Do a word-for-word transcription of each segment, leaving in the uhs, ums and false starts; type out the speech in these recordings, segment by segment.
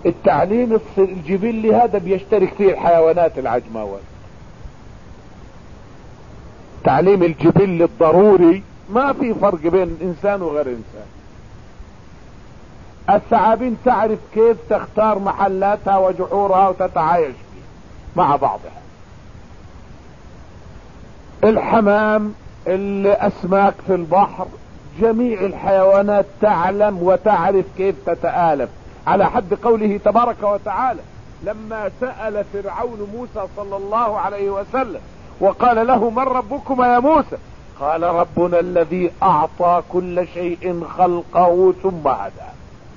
التعليم الجبلي هذا بيشترك فيه الحيوانات العجماوات. تعليم الجبل الضروري ما في فرق بين انسان وغير انسان. الثعابين تعرف كيف تختار محلاتها وجحورها وتتعايش مع بعضها. الحمام، الاسماك في البحر، جميع الحيوانات تعلم وتعرف كيف تتآلف، على حد قوله تبارك وتعالى لما سأل فرعون موسى صلى الله عليه وسلم وقال له من ربكما يا موسى؟ قال ربنا الذي اعطى كل شيء خلقه ثم هدى.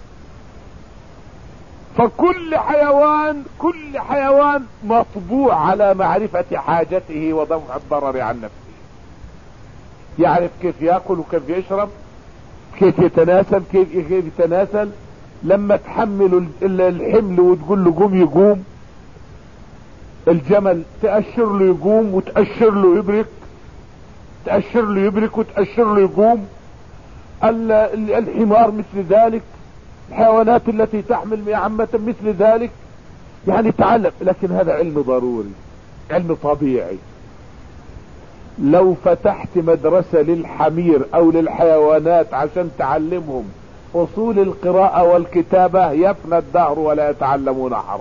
فكل حيوان كل حيوان مطبوع على معرفة حاجته ودفع الضرر عن نفسه، يعرف كيف يأكل وكيف يشرب، كيف يتناسل كيف كيف يتناسل. لما تحمل الحمل وتقول له قوم يقوم، الجمل تأشر له يقوم وتأشر له يبرك، تأشر له يبرك وتأشر له يقوم. الحمار مثل ذلك، الحيوانات التي تحمل يا عامة مثل ذلك. يعني تعلم، لكن هذا علم ضروري، علم طبيعي. لو فتحت مدرسة للحمير او للحيوانات عشان تعلمهم اصول القراءة والكتابة يفنى الدهر ولا يتعلمون حرف.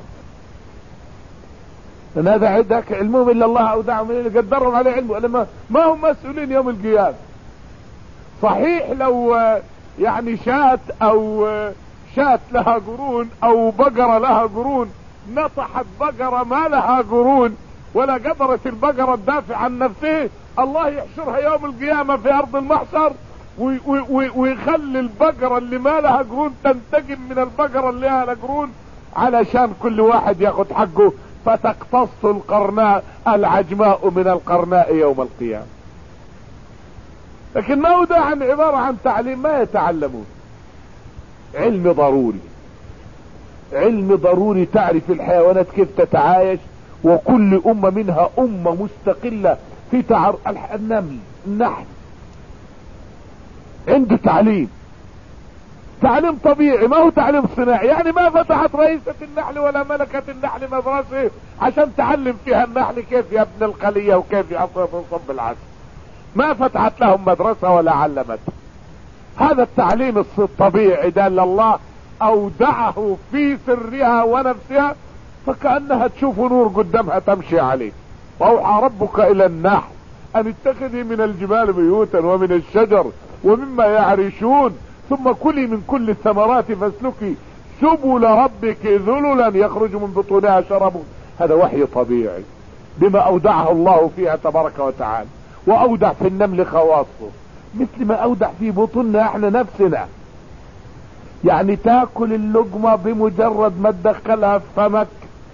لان هذا عندك علمهم الا الله اودعهم اللي قدرهم عليه علمه، لما ما هم مسؤولين يوم القيامة. صحيح لو يعني شاة او شاة لها قرون او بقرة لها قرون نطحت بقرة ما لها قرون ولا قدرت البقرة تدافع عن نفسه، الله يحشرها يوم القيامة في ارض المحشر ويخلي البقرة اللي ما لها قرون تنتقم من البقرة اللي لها قرون علشان كل واحد ياخد حقه، فتقتص القرناء العجماء من القرناء يوم القيامة. لكن ما هو ده عن عبارة عن تعليم ما يتعلمون. علم ضروري، علم ضروري تعرف الحيوانات كيف تتعايش، وكل امة منها امة مستقلة في تعر... النمل النحل عنده تعليم، تعليم طبيعي ما هو تعليم صناعي. يعني ما فتحت رئيسة النحل ولا ملكة النحل مدرسة عشان تعلم فيها النحل كيف يبني الخلية وكيف يصب العسل، ما فتحت لهم مدرسة ولا علمتهم. هذا التعليم الطبيعي ده اللي الله اودعه في سرها ونفسها، فكأنها تشوف نور قدامها تمشي عليه. واوحى ربك الى النحل ان اتخذي من الجبال بيوتا ومن الشجر ومما يعرشون ثم كلي من كل الثمرات فاسلكي سبل ربك ذللا يخرج من بطونها شراب. هذا وحي طبيعي بما اودعه الله فيها تبارك وتعالى، واودع في النمل خواصه مثل ما اودع في بطوننا احنا نفسنا. يعني تاكل اللقمة بمجرد ما تدخلها في فمك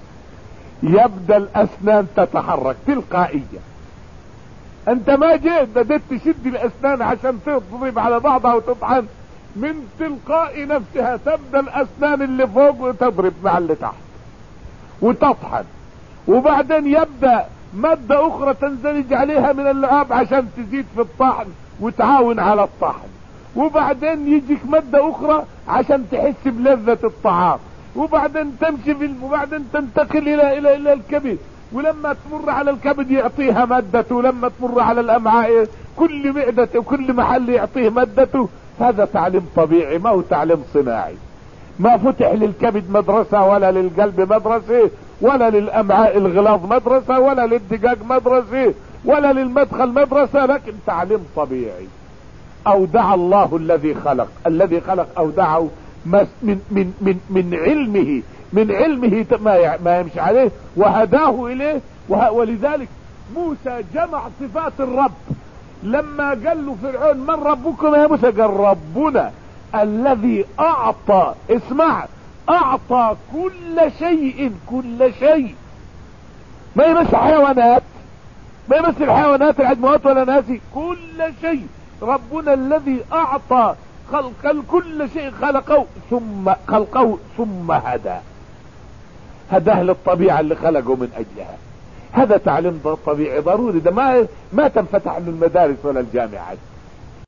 يبدأ الاسنان تتحرك تلقائيا. انت ما جيت بدأت تشد الاسنان عشان تضرب على بعضها وتطحن، من تلقاء نفسها تبدأ الاسنان اللي فوق تضرب مع اللي تحت وتطحن، وبعدين يبدأ مادة اخرى تنزلج عليها من اللعاب عشان تزيد في الطحن وتعاون على الطحن، وبعدين يجيك مادة اخرى عشان تحس بلذة الطعام، وبعدين تمشي في وبعدين تنتقل الى الى الى الكبد، ولما تمر على الكبد يعطيها مادته، ولما تمر على الامعاء كل معدة وكل محل يعطيه مادته. هذا تعليم طبيعي ما هو تعليم صناعي. ما فتح للكبد مدرسة ولا للقلب مدرسة ولا للامعاء الغلاظ مدرسة ولا للدقاق مدرسة ولا للمدخل مدرسة، لكن تعليم طبيعي. اودع الله الذي خلق، الذي خلق اودعه من من من من علمه من علمه ما ما يمشي عليه وهداه اليه. ولذلك موسى جمع صفات الرب لما قال له فرعون من ربكم يا موسى؟ قال ربنا الذي اعطى، اسمع، اعطى كل شيء كل شيء. ما يمس حيوانات، ما يمس الحيوانات العجموات ولا ناسي، كل شيء. ربنا الذي اعطى خلق كل شيء خلقه ثم خلقه ثم هدى، هداه للطبيعة اللي خلقه من اجلها. هذا تعليم طبيعي ضروري، ده ما ما تنفتح له المدارس ولا الجامعات.